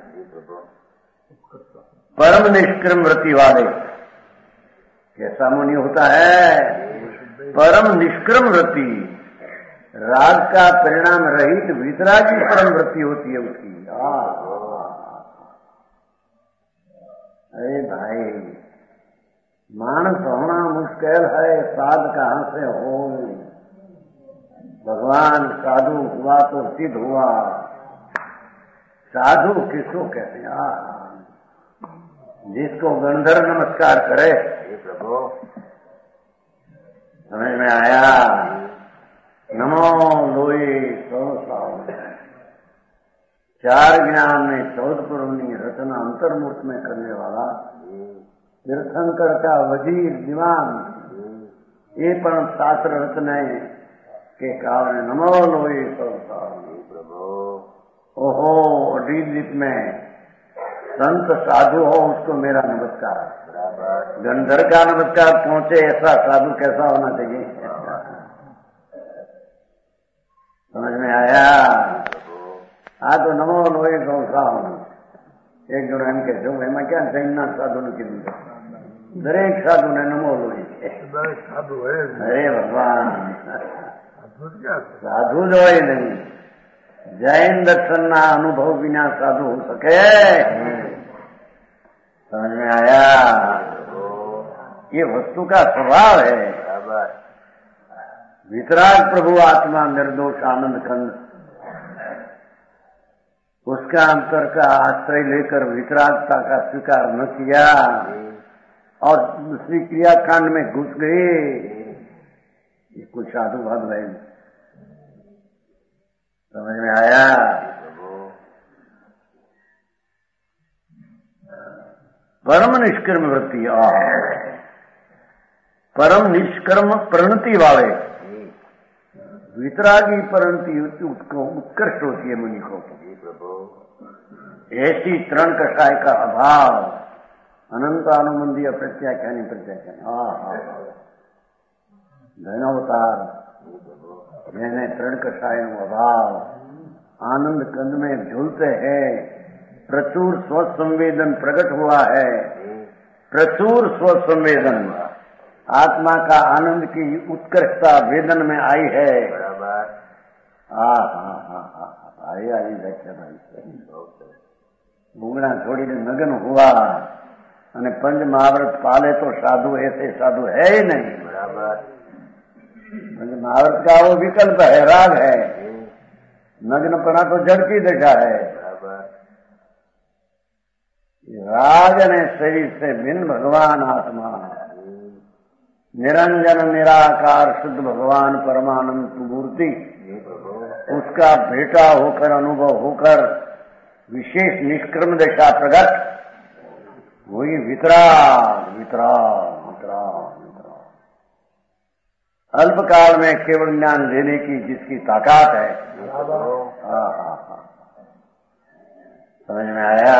परम निष्क्रम व्रति वाले, कैसा मुनि होता है? परम निष्क्रम व्रति, राग का परिणाम रहित वितरागी परम व्रति होती है उसकी। अरे भाई, मानस होना मुश्किल है, साध कहां से हो? भगवान साधु हुआ तो सिद्ध हुआ। साधु किसको कहते हैं? जिसको गंधर्व नमस्कार करे। प्रभु समझ में आया? नमो लोई सौ चार ज्ञान में चौदह पुरनी रचना अंतर्मूर्त में करने वाला तीर्थंकर का वजीर दीवान, ये परम शास्त्र रचने के कारण नमो लोई सौ प्रभु। ओहो, अडीजित में संत साधु हो उसको मेरा नमस्कार। गंधर्व का नमस्कार पहुंचे ऐसा साधु कैसा होना चाहिए? समझ में आया? आ तो नमो लोई सौ एक जन एम कहते हो एम क्या जैना साधु ने कीधु? दरेक साधु ने नमो लोई साधु है। अरे भगवान, साधु जो है नहीं, जैन दर्शन ना अनुभव बिना साधु हो सके। समझ में आया? ये वस्तु का स्वभाव है। वितराग प्रभु आत्मा निर्दोष आनंद खंड, उसका अंतर का आश्रय लेकर वितरागता का स्वीकार न किया और दूसरी क्रियाकांड में घुस गए, ये कोई साधु भाव है? समझ में आया? परम निष्कर्म वृत्ति और परम निष्कर्म प्रणति वाले वितरागी परिणति उत्कृष्ट होती है मुनि को। ऐसी तरण कषाय का अभाव, अनंत अनुबंधी अप्रत्याख्यानी प्रत्याख्यानी धनावतार मैंने तरण कषाय अभाव आनंद कंद में झूलते हैं। प्रचुर स्वसंवेदन प्रकट हुआ है, प्रचुर स्वसंवेदन, आत्मा का आनंद की उत्कृष्टता वेदन में आई है। हाँ हाँ हाँ हाँ आई आई व्याख्या भाई भूंगड़ा छोड़ी नगन हुआ અને पंच महाव्रत पाले तो साधु ऐसे साधु है ही नहीं। पंच महाव्रत का वो विकल्प है, राग है, नग्नपना तो जड़ की दशा है। राग ने शरीर से भिन्न भगवान आत्मा, निरंजन निराकार शुद्ध भगवान परमानंद मूर्ति, उसका भेटा होकर अनुभव होकर विशेष निष्क्रम दशा प्रगट, वही वितराग वितराग वितराग वितराग अल्पकाल में केवल ज्ञान देने की जिसकी ताकत है। हाँ हाँ हाँ समझ में आया?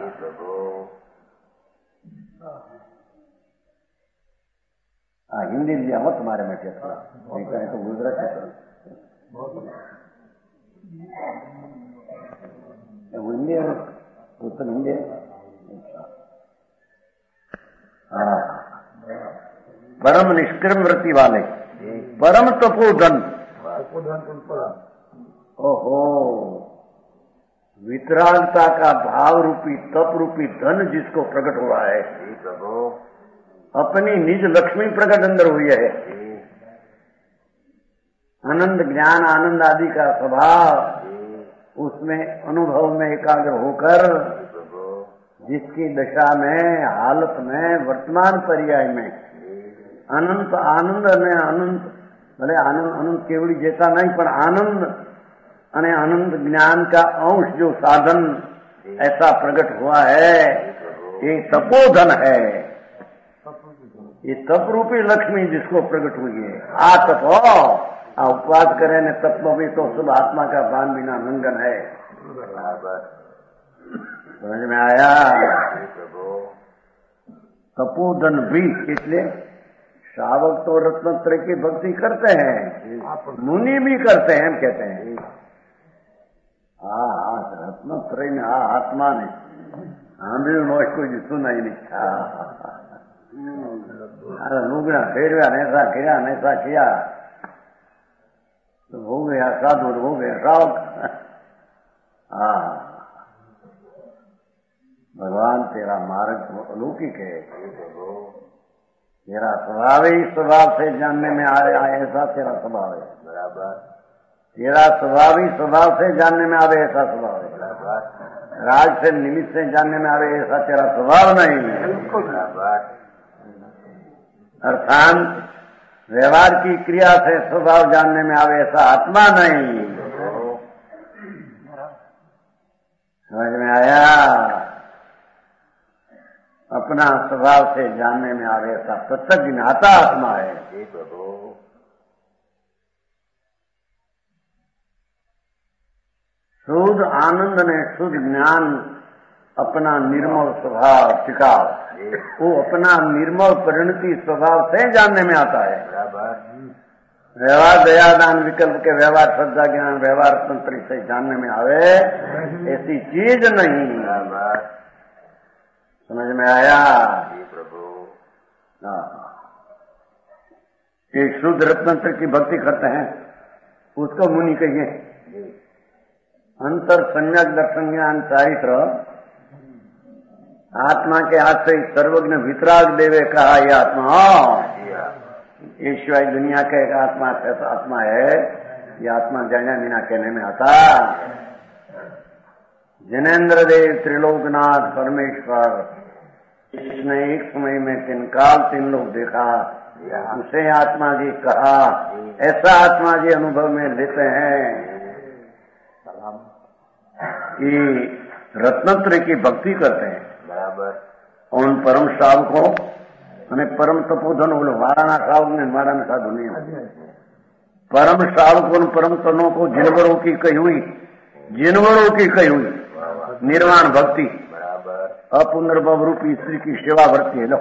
हाँ हिंदी लिया हो तुम्हारे में क्या थोड़ा नहीं कहे तो गुजरात है हिंदी है उत्तर हिंदी है। हाँ परम निष्क्रम वृत्ति वाले परम तपोधन। ओहो, वितरागता का भाव रूपी तप रूपी धन जिसको प्रकट हुआ है, अपनी निज लक्ष्मी प्रकट अंदर हुई है। आनंद ज्ञान आनंद आदि का स्वभाव उसमें अनुभव में एकाग्र होकर जिसकी दशा में हालत में वर्तमान पर्याय में अनंत आनंद ने अनंत भले आनंद अनंत केवली जैसा नहीं पर आनंद अने अनंत ज्ञान का अंश जो साधन ऐसा प्रकट हुआ है, ये तपोधन है। ये तप रूपी लक्ष्मी जिसको प्रकट हुई है। आ तप आ उपवास करे ने तप में तो शुभ आत्मा का बान बिना नंगन है। समझ में आया? तपोधन भी इसलिए श्रावक तो रत्नत्रय की भक्ति करते हैं, मुनि भी करते हैं, हम कहते हैं હા હા રત્નત્રય ને આ આત્માને સાંભળ્યું નો કોઈ સુનાઈ નહીં. લુગડા ફેરવ્યા નેસા કર્યા નેસા किया तो हो गया साधु हो गया शौक. हाँ भगवान तेरा मार्ग अलौकिक है. तेरा स्वभाव ही स्वभाव से जानने में आ रहा है ऐसा तेरा स्वभाव है. बराबर. तेरा स्वभाव ही स्वभाव से जानने में आवे ऐसा स्वभाव है. बराबर. राग से निमित्त से जानने में आवे ऐसा तेरा स्वभाव नहीं है. बिल्कुल बराबर. अर्थात व्यवहार की क्रिया से स्वभाव जानने में आवे ऐसा आत्मा नहीं. समझ में आया. अपना स्वभाव से जानने में आवे ऐसा प्रत्यक्ष ज्ञाता आत्मा है. शुद्ध आनंद ने शुद्ध ज्ञान अपना निर्मल स्वभाव टिकाव वो अपना निर्मल परिणति स्वभाव से जानने में आता है. व्यवहार दयादान विकल्प के व्यवहार श्रद्धा ज्ञान व्यवहार तंत्र से जानने में आवे ऐसी चीज नहीं. समझ में आया प्रभु. एक शुद्ध रत्नत्र की भक्ति करते हैं उसको मुनि कहिए. अंतर सम्यक दर्शन ज्ञान चारित्र आत्मा के हाथ से सर्वज्ञ वितराग देवे कहा यह आत्मा ये शिवाय दुनिया का एक आत्मा ऐसा आत्मा है. ये आत्मा जाना बिना कहने में आता. जनेन्द्र देव त्रिलोकनाथ परमेश्वर इसने एक समय में तीन काल तीन लोग देखा उसे आत्मा जी कहा. ऐसा आत्मा जी अनुभव में लेते हैं कि रत्नत्र की भक्ति करते हैं. बराबर. उन परम साधकों અને પરમ તપોધન બોલો વારાના સાધુ ને મારાના સાધુ નહીં. परम साधकों परम तनों को जिनवरों की कही हुई जिनवरों की कही हुई निर्वाण भक्ति अपुनर्भव रूपी स्त्री की सेवा भरती है. लो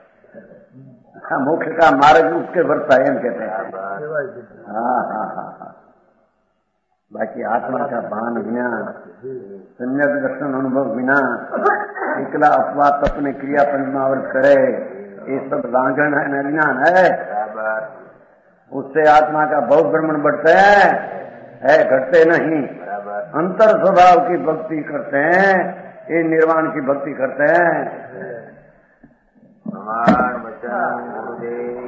मोक्ष का मार्ग उसके भरता है कहते हैं. हाँ हाँ हाँ हाँ. बाकी आत्मा का भान बिना सम्यक दर्शन अनुभव बिना एकला अपवाद अपने क्रिया पंचमावर्त करे ये सब लांघन है अज्ञान है. उससे आत्मा का बहुत भ्रमण बढ़ते हैं है घटते नहीं. अंतर स्वभाव की भक्ति करते हैं ये निर्वाण की भक्ति करते हैं.